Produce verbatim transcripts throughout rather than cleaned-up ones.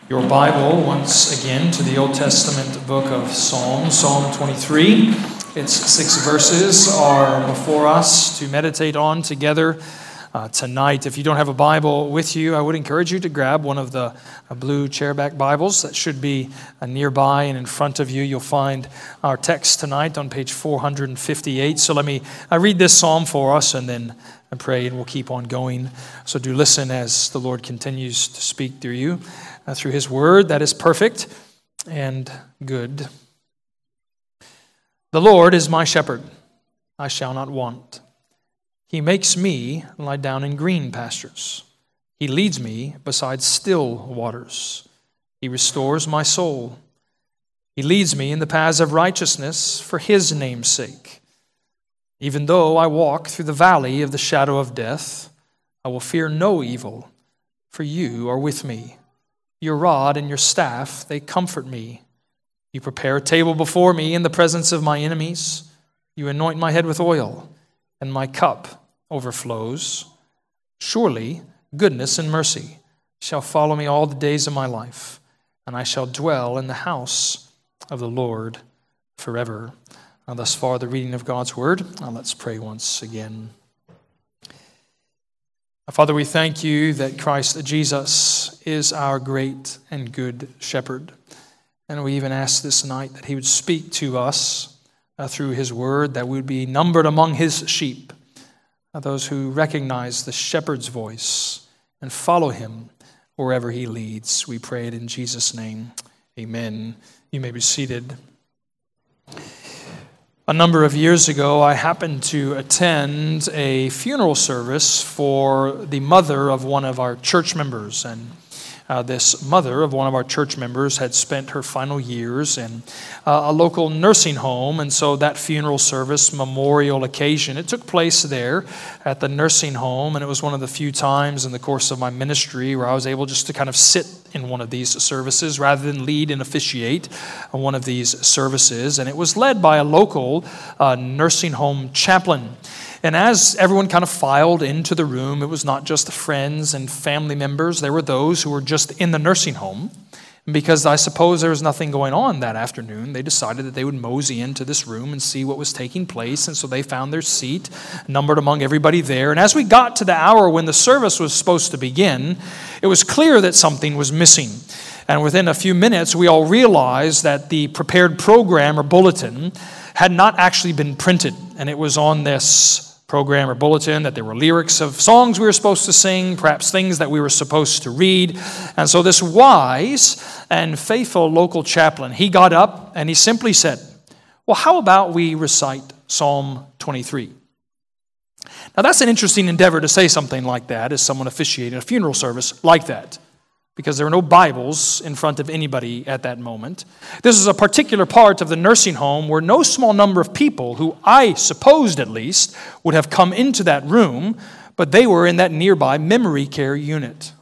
your Bible once again to the Old Testament book of Psalms, Psalm twenty-three. Its six verses are before us to meditate on together uh, tonight. If you don't have a Bible with you, I would encourage you to grab one of the uh, blue chairback Bibles that should be uh, nearby and in front of you. You'll find our text tonight on page four hundred fifty-eight. So let me uh, read this psalm for us and then I pray and we'll keep on going. So do listen as the Lord continues to speak through you, uh, through His Word that is perfect and good. The Lord is my shepherd, I shall not want. He makes me lie down in green pastures. He leads me beside still waters. He restores my soul. He leads me in the paths of righteousness for His name's sake. Even though I walk through the valley of the shadow of death, I will fear no evil, for you are with me. Your rod and your staff, they comfort me. You prepare a table before me in the presence of my enemies. You anoint my head with oil, and my cup overflows. Surely goodness and mercy shall follow me all the days of my life, and I shall dwell in the house of the Lord forever. Now, thus far, the reading of God's Word. Now, let's pray once again. Father, we thank you that Christ Jesus is our great and good shepherd. And we even ask this night that He would speak to us uh, through His Word, that we would be numbered among His sheep, uh, those who recognize the shepherd's voice and follow Him wherever He leads. We pray it in Jesus' name. Amen. You may be seated. A number of years ago, I happened to attend a funeral service for the mother of one of our church members. And uh, this mother of one of our church members had spent her final years in uh, a local nursing home. And so that funeral service, memorial occasion, it took place there at the nursing home. And it was one of the few times in the course of my ministry where I was able just to kind of sit in one of these services rather than lead and officiate on one of these services. And it was led by a local uh, nursing home chaplain. And as everyone kind of filed into the room, it was not just friends and family members. There were those who were just in the nursing home. And because I suppose there was nothing going on that afternoon, they decided that they would mosey into this room and see what was taking place. And so they found their seat, numbered among everybody there. And as we got to the hour when the service was supposed to begin, it was clear that something was missing. And within a few minutes, we all realized that the prepared program or bulletin had not actually been printed. And it was on this program or bulletin that there were lyrics of songs we were supposed to sing, perhaps things that we were supposed to read. And so this wise and faithful local chaplain, he got up and he simply said, well, how about we recite Psalm twenty-three? Now that's an interesting endeavor to say something like that as someone officiating a funeral service like that, because there were no Bibles in front of anybody at that moment. This is a particular part of the nursing home where no small number of people, who I supposed at least, would have come into that room, but they were in that nearby memory care unit.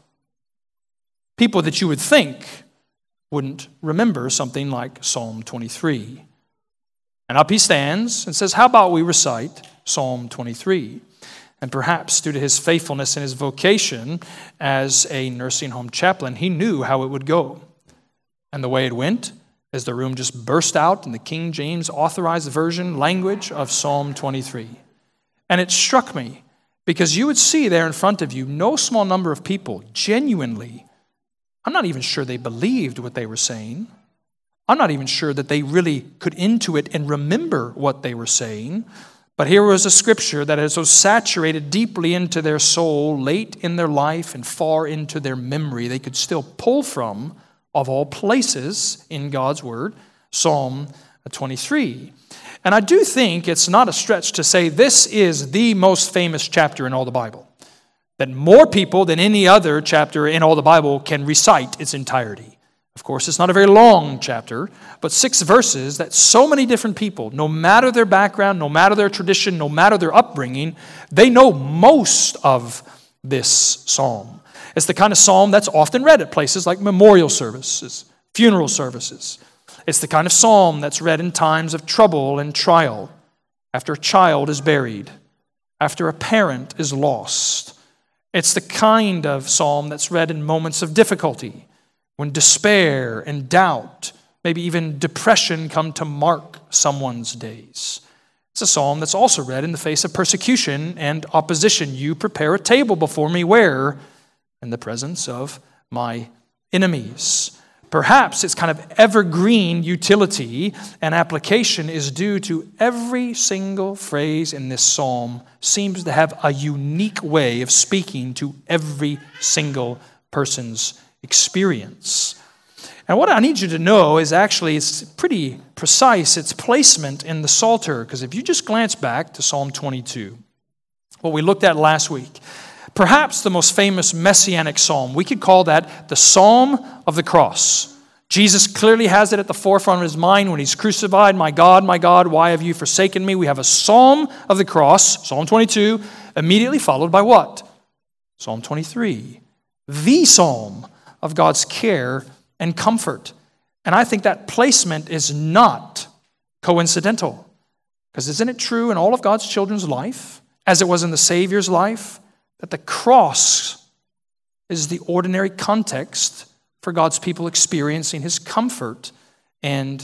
People that you would think wouldn't remember something like Psalm twenty-three. And up he stands and says, how about we recite Psalm twenty-three? And perhaps due to his faithfulness and his vocation as a nursing home chaplain, he knew how it would go. And the way it went is the room just burst out in the King James authorized version language of Psalm twenty-three. And it struck me because you would see there in front of you no small number of people genuinely, I'm not even sure they believed what they were saying. I'm not even sure that they really could intuit and remember what they were saying. But here was a scripture that had so saturated deeply into their soul, late in their life and far into their memory, they could still pull from, of all places in God's Word, Psalm twenty-three. And I do think it's not a stretch to say this is the most famous chapter in all the Bible, that more people than any other chapter in all the Bible can recite its entirety. Of course, it's not a very long chapter, but six verses that so many different people, no matter their background, no matter their tradition, no matter their upbringing, they know most of this psalm. It's the kind of psalm that's often read at places like memorial services, funeral services. It's the kind of psalm that's read in times of trouble and trial, after a child is buried, after a parent is lost. It's the kind of psalm that's read in moments of difficulty, when despair and doubt, maybe even depression come to mark someone's days. It's a psalm that's also read in the face of persecution and opposition. You prepare a table before me where? In the presence of my enemies. Perhaps its kind of evergreen utility and application is due to every single phrase in this psalm seems to have a unique way of speaking to every single person's experience. And what I need you to know is actually it's pretty precise, its placement in the Psalter, because if you just glance back to Psalm twenty-two, what we looked at last week, perhaps the most famous messianic psalm, we could call that the Psalm of the Cross. Jesus clearly has it at the forefront of his mind when he's crucified. My God, my God, why have you forsaken me? We have a Psalm of the Cross, Psalm twenty-two, immediately followed by what? Psalm twenty-three, the psalm of God's care and comfort. And I think that placement is not coincidental. Because isn't it true in all of God's children's life, as it was in the Savior's life, that the cross is the ordinary context for God's people experiencing his comfort and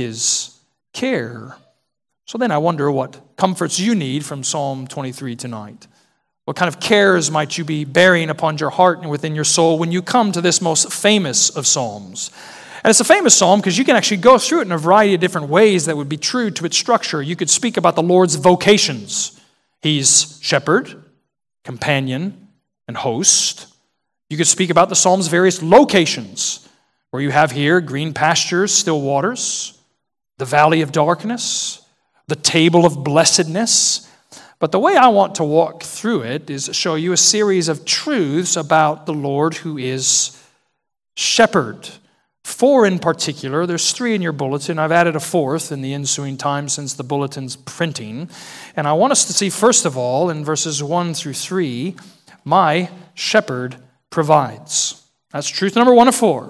his care? So then I wonder what comforts you need from Psalm twenty-three tonight. What kind of cares might you be bearing upon your heart and within your soul when you come to this most famous of psalms? And it's a famous psalm because you can actually go through it in a variety of different ways that would be true to its structure. You could speak about the Lord's vocations. He's shepherd, companion, and host. You could speak about the psalm's various locations, where you have here green pastures, still waters, the valley of darkness, the table of blessedness. But the way I want to walk through it is show you a series of truths about the Lord who is shepherd. Four in particular. There's three in your bulletin. I've added a fourth in the ensuing time since the bulletin's printing. And I want us to see, first of all, in verses one through three, my shepherd provides. That's truth number one of four.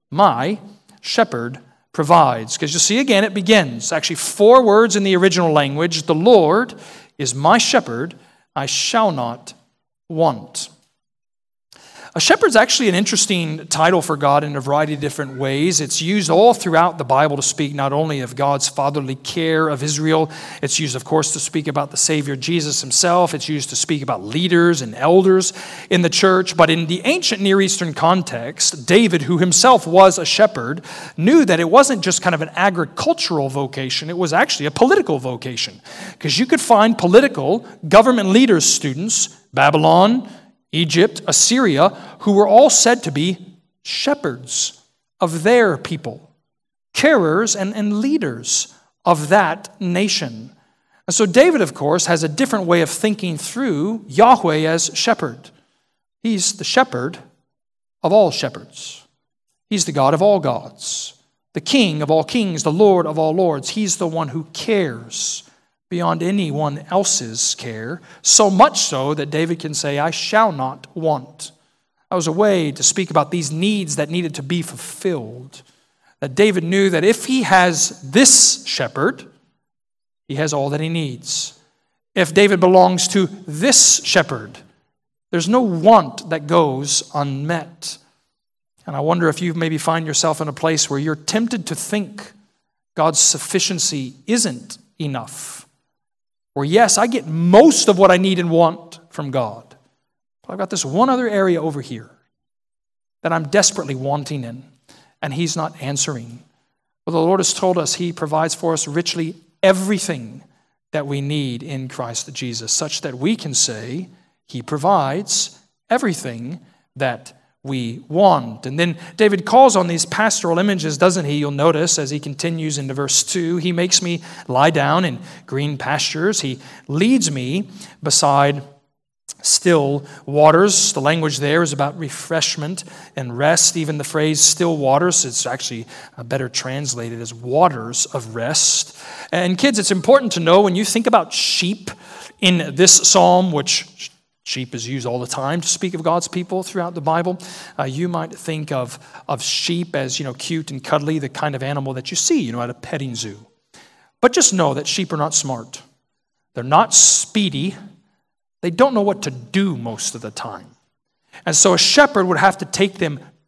My shepherd provides. Because you see, again, it begins. Actually, four words in the original language. The Lord is my shepherd, I shall not want. A shepherd's actually an interesting title for God in a variety of different ways. It's used all throughout the Bible to speak not only of God's fatherly care of Israel, it's used, of course, to speak about the Savior Jesus himself. It's used to speak about leaders and elders in the church. But in the ancient Near Eastern context, David, who himself was a shepherd, knew that it wasn't just kind of an agricultural vocation, it was actually a political vocation. Because you could find political government leaders, students, Babylon, Egypt, Assyria, who were all said to be shepherds of their people, carers and, and leaders of that nation. And so David, of course, has a different way of thinking through Yahweh as shepherd. He's the shepherd of all shepherds. He's the God of all gods, the King of all kings, the Lord of all lords. He's the one who cares beyond anyone else's care, so much so that David can say, I shall not want. That was a way to speak about these needs that needed to be fulfilled. That David knew that if he has this shepherd, he has all that he needs. If David belongs to this shepherd, there's no want that goes unmet. And I wonder if you maybe find yourself in a place where you're tempted to think God's sufficiency isn't enough. Or yes, I get most of what I need and want from God. But I've got this one other area over here that I'm desperately wanting in, and he's not answering. Well, the Lord has told us he provides for us richly everything that we need in Christ Jesus, such that we can say he provides everything that we want. And then David calls on these pastoral images, doesn't he? You'll notice as he continues into verse two, he makes me lie down in green pastures. He leads me beside still waters. The language there is about refreshment and rest. Even the phrase still waters, it's actually better translated as waters of rest. And kids, it's important to know when you think about sheep in this psalm, which sheep is used all the time to speak of God's people throughout the Bible. Uh, you might think of, of sheep as, you know, cute and cuddly, the kind of animal that you see, you know, at a petting zoo. But just know that sheep are not smart. They're not speedy. They don't know what to do most of the time. And so a shepherd would have to take them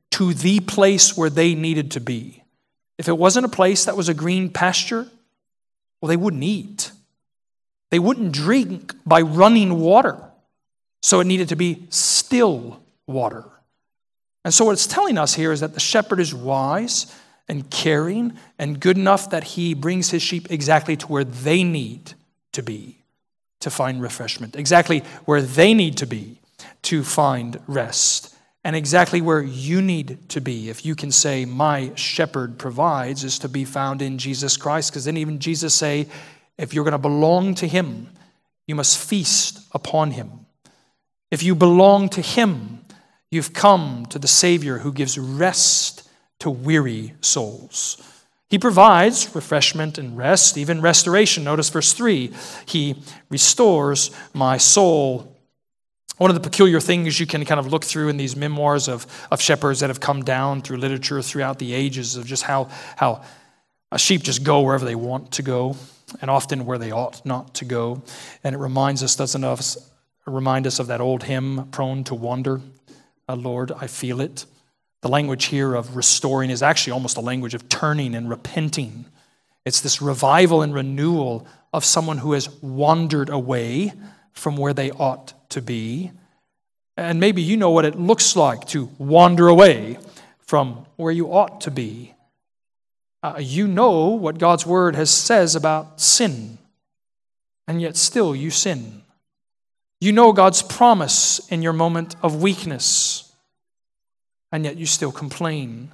to the place where they needed to be. If it wasn't a place that was a green pasture, well, they wouldn't eat. They wouldn't drink by running water. So it needed to be still water. And so what it's telling us here is that the shepherd is wise and caring and good enough that he brings his sheep exactly to where they need to be to find refreshment, exactly where they need to be to find rest, and exactly where you need to be. If you can say, my shepherd provides, is to be found in Jesus Christ, because then even Jesus say, if you're going to belong to him, you must feast upon him. If you belong to him, you've come to the Savior who gives rest to weary souls. He provides refreshment and rest, even restoration. Notice verse three, he restores my soul. One of the peculiar things you can kind of look through in these memoirs of, of shepherds that have come down through literature throughout the ages of just how, how sheep just go wherever they want to go, and often where they ought not to go. And it reminds us, doesn't it, remind us of that old hymn, prone to wander. Uh, Lord, I feel it. The language here of restoring is actually almost a language of turning and repenting. It's this revival and renewal of someone who has wandered away from where they ought to be. And maybe you know what it looks like to wander away from where you ought to be. Uh, you know what God's word has says about sin, and yet still you sin. You know God's promise in your moment of weakness, and yet you still complain.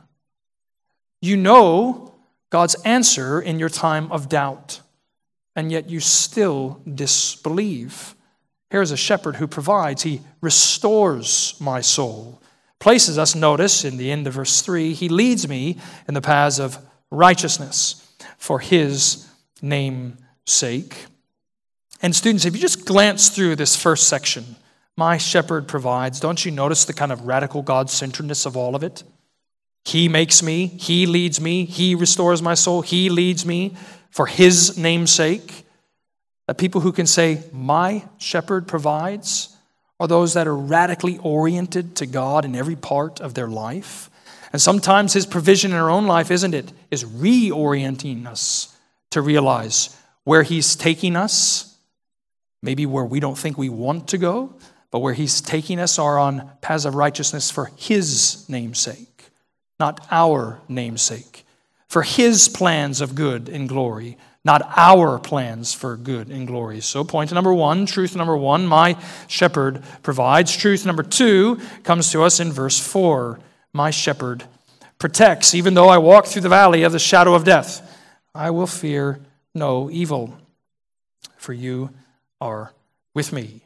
You know God's answer in your time of doubt, and yet you still disbelieve. Here's a shepherd who provides. He restores my soul. Places us, notice, in the end of verse three, he leads me in the paths of righteousness for his name's sake. And students, if you just glance through this first section, my shepherd provides, don't you notice the kind of radical God-centeredness of all of it? He makes me, he leads me, he restores my soul, he leads me for his name's sake. That people who can say, my shepherd provides, are those that are radically oriented to God in every part of their life. And sometimes his provision in our own life, isn't it, is reorienting us to realize where he's taking us, maybe where we don't think we want to go, but where he's taking us are on paths of righteousness for his name's sake, not our name's sake, for his plans of good and glory, not our plans for good and glory. So point number one, truth number one, my shepherd provides. Truth number two comes to us in verse four. My shepherd protects. Even though I walk through the valley of the shadow of death, I will fear no evil, for you are with me.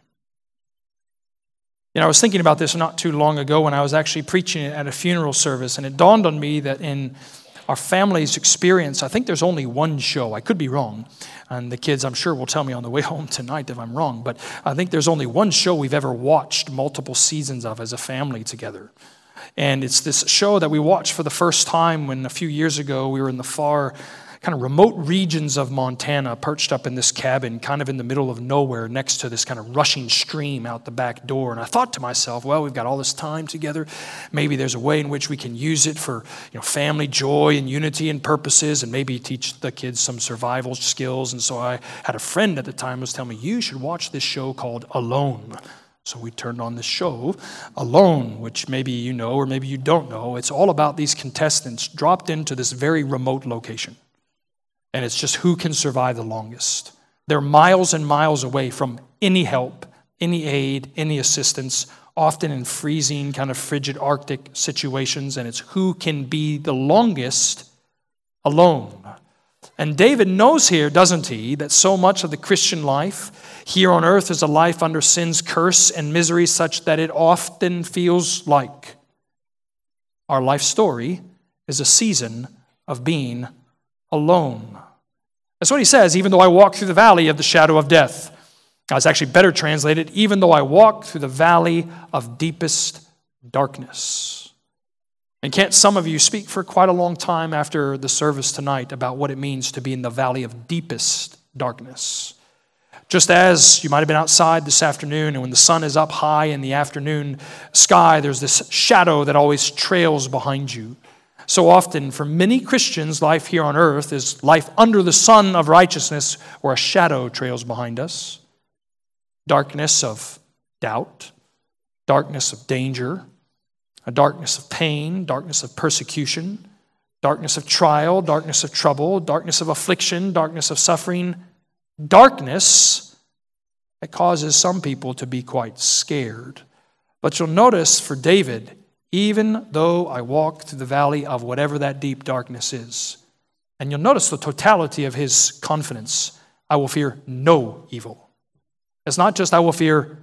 You know, I was thinking about this not too long ago when I was actually preaching it at a funeral service, and it dawned on me that in our family's experience, I think there's only one show. I could be wrong, and the kids, I'm sure, will tell me on the way home tonight if I'm wrong, but I think there's only one show we've ever watched multiple seasons of as a family together. And it's this show that we watched for the first time when a few years ago we were in the far kind of remote regions of Montana, perched up in this cabin, kind of in the middle of nowhere, next to this kind of rushing stream out the back door. And I thought to myself, well, we've got all this time together. Maybe there's a way in which we can use it for, you know, family joy and unity and purposes, and maybe teach the kids some survival skills. And so I had a friend at the time who was telling me, you should watch this show called Alone. So we turned on this show, Alone, which maybe you know or maybe you don't know. It's all about these contestants dropped into this very remote location. And it's just who can survive the longest. They're miles and miles away from any help, any aid, any assistance, often in freezing, kind of frigid Arctic situations. And it's who can be the longest alone. And David knows here, doesn't he, that so much of the Christian life here on earth is a life under sin's curse and misery such that it often feels like our life story is a season of being alone. That's what he says, even though I walk through the valley of the shadow of death. Now, it's actually better translated, even though I walk through the valley of deepest darkness. And can't some of you speak for quite a long time after the service tonight about what it means to be in the valley of deepest darkness? Just as you might have been outside this afternoon, and when the sun is up high in the afternoon sky, there's this shadow that always trails behind you. So often, for many Christians, life here on earth is life under the sun of righteousness, where a shadow trails behind us. Darkness of doubt, darkness of danger, a darkness of pain, darkness of persecution, darkness of trial, darkness of trouble, darkness of affliction, darkness of suffering, darkness that causes some people to be quite scared. But you'll notice for David, even though I walk through the valley of whatever that deep darkness is, and you'll notice the totality of his confidence, I will fear no evil. It's not just I will fear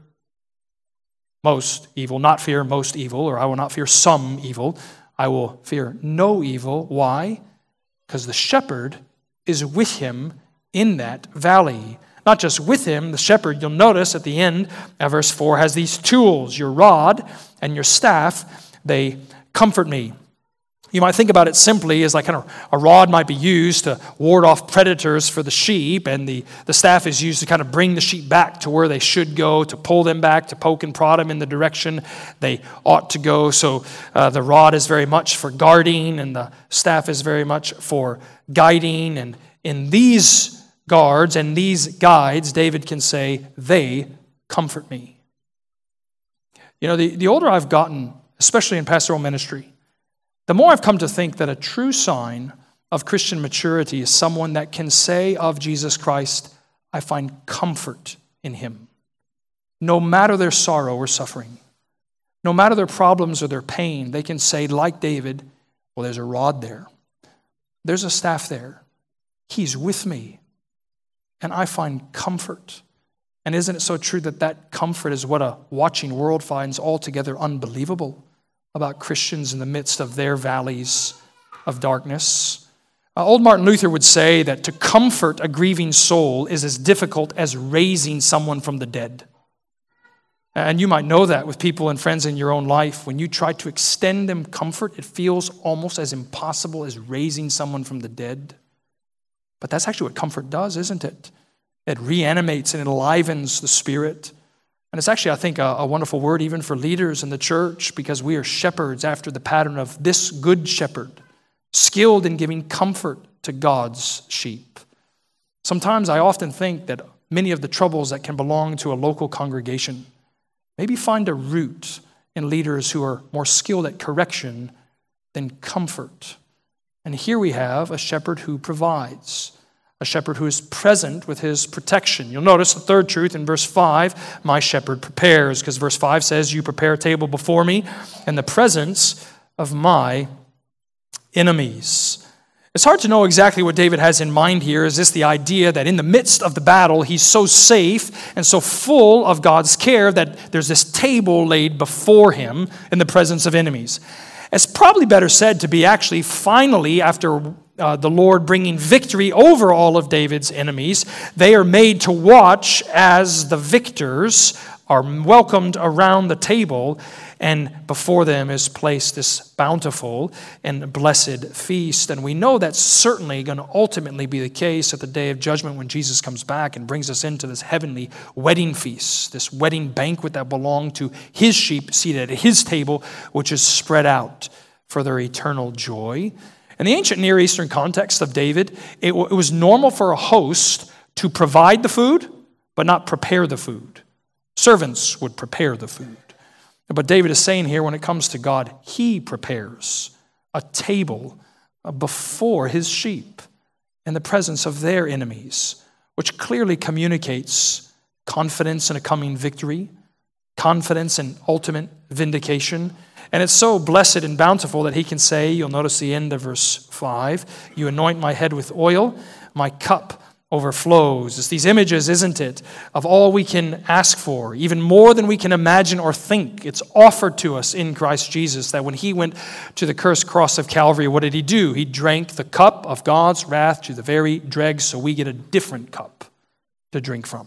most evil, not fear most evil, or I will not fear some evil. I will fear no evil. Why? Because the shepherd is with him in that valley. Not just with him, the shepherd, you'll notice at the end of verse four, has these tools, your rod and your staff, they comfort me. You might think about it simply as like kind of a rod might be used to ward off predators for the sheep, and the, the staff is used to kind of bring the sheep back to where they should go, to pull them back, to poke and prod them in the direction they ought to go. So uh, the rod is very much for guarding, and the staff is very much for guiding. And in these guards and these guides, David can say, they comfort me. You know, the, the older I've gotten, especially in pastoral ministry, the more I've come to think that a true sign of Christian maturity is someone that can say of Jesus Christ, I find comfort in him. No matter their sorrow or suffering, no matter their problems or their pain, they can say, like David, well, there's a rod there. There's a staff there. He's with me, and I find comfort. And isn't it so true that that comfort is what a watching world finds altogether unbelievable about Christians in the midst of their valleys of darkness? Uh, old Martin Luther would say that to comfort a grieving soul is as difficult as raising someone from the dead. And you might know that with people and friends in your own life. When you try to extend them comfort, it feels almost as impossible as raising someone from the dead. But that's actually what comfort does, isn't it? It reanimates and it enlivens the spirit. And it's actually, I think, a, a wonderful word even for leaders in the church, because we are shepherds after the pattern of this good shepherd, skilled in giving comfort to God's sheep. Sometimes I often think that many of the troubles that can belong to a local congregation maybe find a root in leaders who are more skilled at correction than comfort. And here we have a shepherd who provides, a shepherd who is present with his protection. You'll notice the third truth in verse five, my shepherd prepares, because verse five says, you prepare a table before me in the presence of my enemies. It's hard to know exactly what David has in mind here. Is this the idea that in the midst of the battle, he's so safe and so full of God's care that there's this table laid before him in the presence of enemies? It's probably better said to be actually finally, after uh, the Lord bringing victory over all of David's enemies, they are made to watch as the victors are welcomed around the table, and before them is placed this bountiful and blessed feast. And we know that's certainly going to ultimately be the case at the day of judgment when Jesus comes back and brings us into this heavenly wedding feast, this wedding banquet that belonged to his sheep seated at his table, which is spread out for their eternal joy. In the ancient Near Eastern context of David, it, it was normal for a host to provide the food, but not prepare the food. Servants would prepare the food. But David is saying here, when it comes to God, he prepares a table before his sheep in the presence of their enemies, which clearly communicates confidence in a coming victory, confidence in ultimate vindication. And it's so blessed and bountiful that he can say, you'll notice the end of verse five, you anoint my head with oil, my cup overflows. It's these images, isn't it, of all we can ask for, even more than we can imagine or think. It's offered to us in Christ Jesus, that when he went to the cursed cross of Calvary, what did he do? He drank the cup of God's wrath to the very dregs, so we get a different cup to drink from.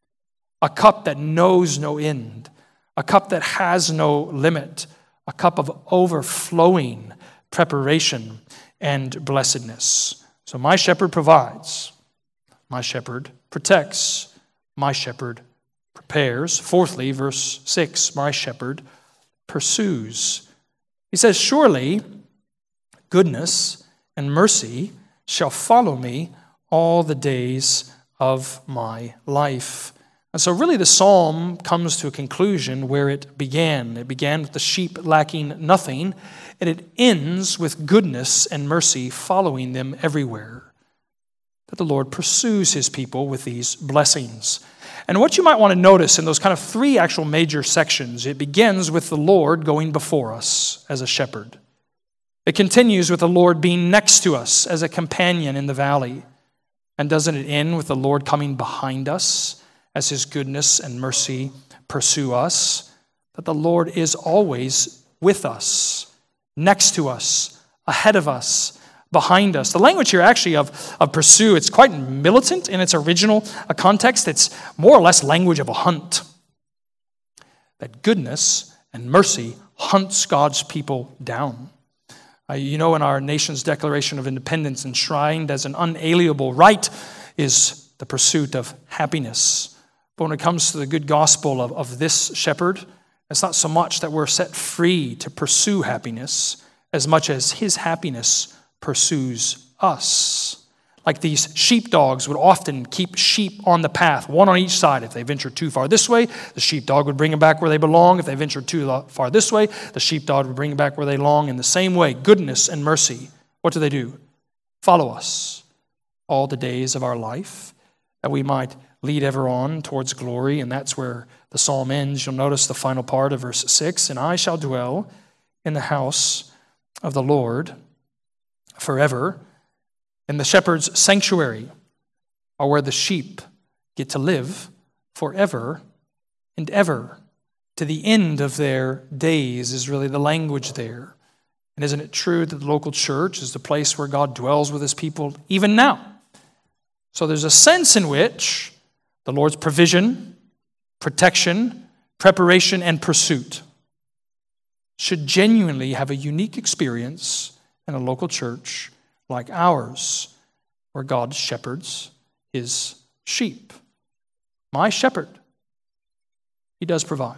A cup that knows no end, a cup that has no limit, a cup of overflowing preparation and blessedness. So my shepherd provides. My shepherd protects. my shepherd prepares. Fourthly, verse six, my shepherd pursues. He says, surely goodness and mercy shall follow me all the days of my life. And so really the psalm comes to a conclusion where it began. It began with the sheep lacking nothing, and it ends with goodness and mercy following them everywhere. That the Lord pursues his people with these blessings. And what you might want to notice in those kind of three actual major sections, it begins with the Lord going before us as a shepherd. It continues with the Lord being next to us as a companion in the valley. And doesn't it end with the Lord coming behind us as his goodness and mercy pursue us? That the Lord is always with us, next to us, ahead of us, behind us. The language here actually of, of pursue, it's quite militant in its original context. It's more or less language of a hunt. That goodness and mercy hunts God's people down. Uh, you know, in our nation's Declaration of Independence, enshrined as an unalienable right is the pursuit of happiness. But when it comes to the good gospel of, of this shepherd, it's not so much that we're set free to pursue happiness as much as his happiness pursues us. Like these sheepdogs would often keep sheep on the path, one on each side. If they venture too far this way, the sheepdog would bring them back where they belong. If they venture too far this way, the sheepdog would bring them back where they belong. In the same way, goodness and mercy, what do they do? Follow us all the days of our life, that we might lead ever on towards glory. And that's where the psalm ends. You'll notice the final part of verse six, and I shall dwell in the house of the Lord forever. And the shepherd's sanctuary are where the sheep get to live forever and ever. To the end of their days is really the language there. And isn't it true that the local church is the place where God dwells with his people even now? So there's a sense in which the Lord's provision, protection, preparation, and pursuit should genuinely have a unique experience in a local church like ours, where God shepherds his sheep. My shepherd, he does provide.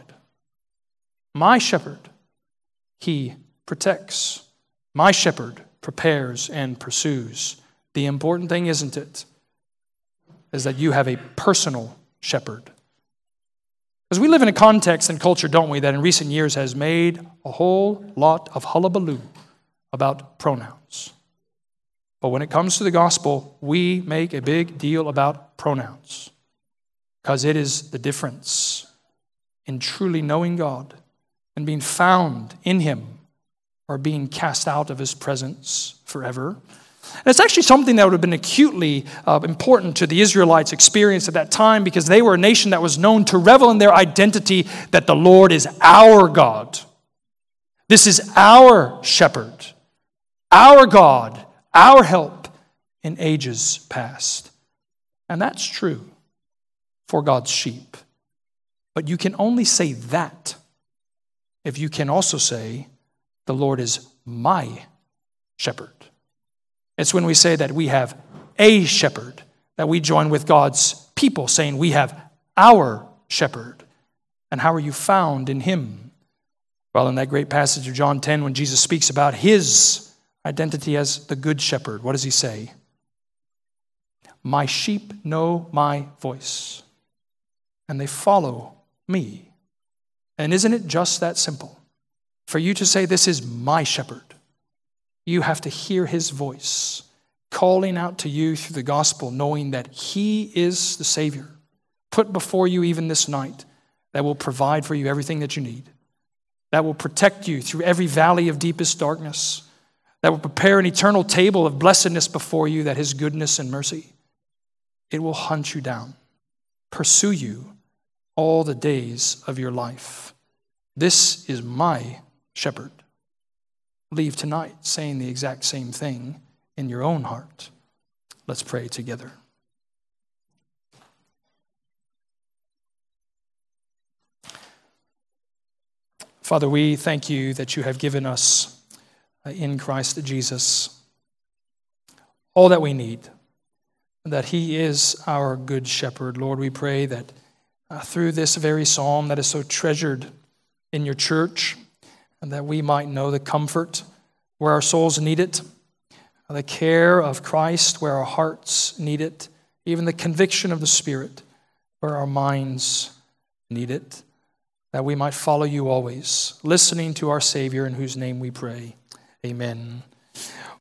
My shepherd, he protects. My shepherd prepares and pursues. The important thing, isn't it, is that you have a personal shepherd. Because we live in a context and culture, don't we, that in recent years has made a whole lot of hullabaloo about pronouns. But when it comes to the gospel, we make a big deal about pronouns because it is the difference in truly knowing God and being found in him or being cast out of his presence forever. And it's actually something that would have been acutely uh, important to the Israelites' experience at that time because they were a nation that was known to revel in their identity that the Lord is our God. This is our shepherd, our God, our help in ages past. And that's true for God's sheep. But you can only say that if you can also say, the Lord is my shepherd. It's when we say that we have a shepherd that we join with God's people saying we have our shepherd. And how are you found in him? Well, in that great passage of John ten, when Jesus speaks about his identity as the good shepherd, what does he say? My sheep know my voice, and they follow me. And isn't it just that simple? For you to say, this is my shepherd, you have to hear his voice calling out to you through the gospel, knowing that he is the Savior, put before you even this night, that will provide for you everything that you need, that will protect you through every valley of deepest darkness, that will prepare an eternal table of blessedness before you, that his goodness and mercy, it will hunt you down, pursue you all the days of your life. This is my shepherd. Leave tonight saying the exact same thing in your own heart. Let's pray together. Father, we thank you that you have given us in Christ Jesus all that we need, that he is our good shepherd. Lord, we pray that uh, through this very psalm that is so treasured in your church, and that we might know the comfort where our souls need it, the care of Christ where our hearts need it, even the conviction of the Spirit where our minds need it, that we might follow you always, listening to our Savior, in whose name we pray. Amen.